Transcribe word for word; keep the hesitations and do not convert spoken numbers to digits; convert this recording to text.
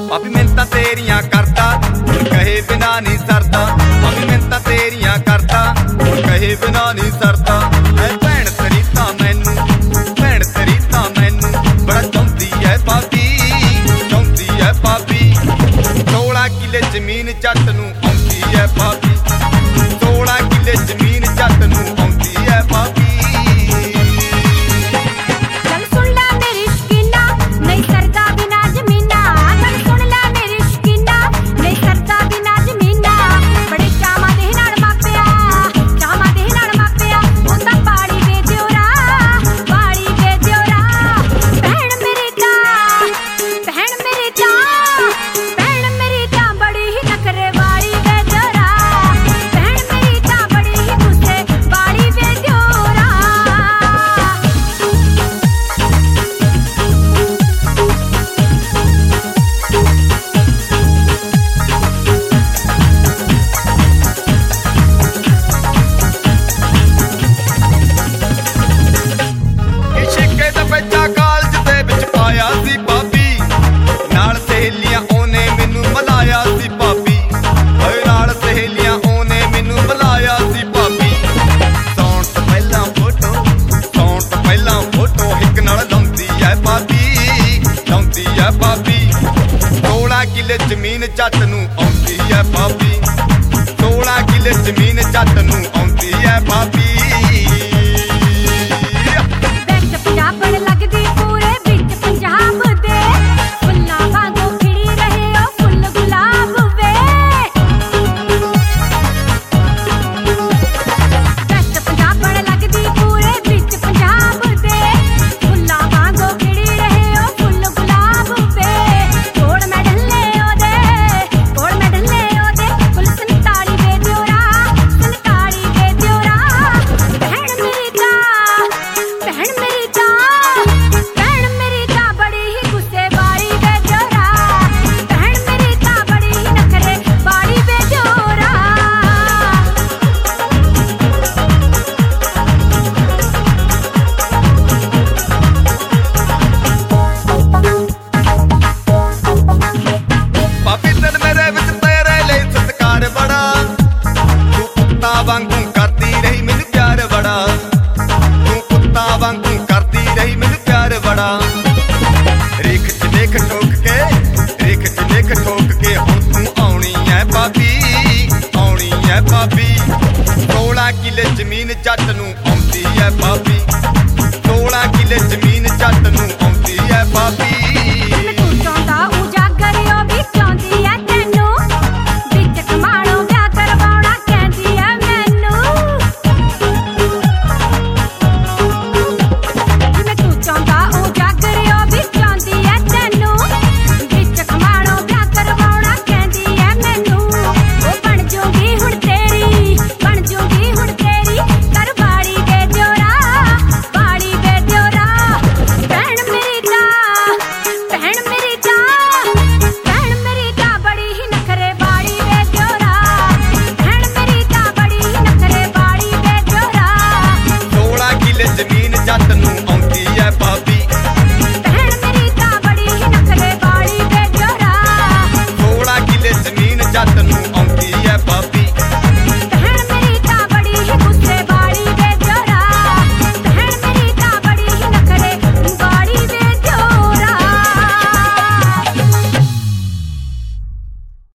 भाभी मिन्नतां तेरियां करदा कहे बिना नहीं सरदा। भाभी मिन्नतां तेरियां करदा कहे बिना नहीं सरदा। ऐ भैन तेरी तां मैनू भैन तेरी तां मैनू बड़ा चाहुंदी है भाभी चाहुंदी है भाभी। सोलह किले जमीन जट नूं आउंदी है भाभी सोलह किले जमीन जट नूं आउंदी है भाभी। सोलह किले जमीन जट नूं आउंदी है भाभी सोलह किले जमीन जट नूं आउंदी है भाभी। वांगू करती रही मैनू प्यार बड़ा तू कुत्ता वांगू करती रही मैनू प्यार बड़ा। रेख च देख ठोक के रेख च देख ठोक के हुण तू आउणी है भाभी आउणी है भाभी। सोलह किले जमीन जट नूं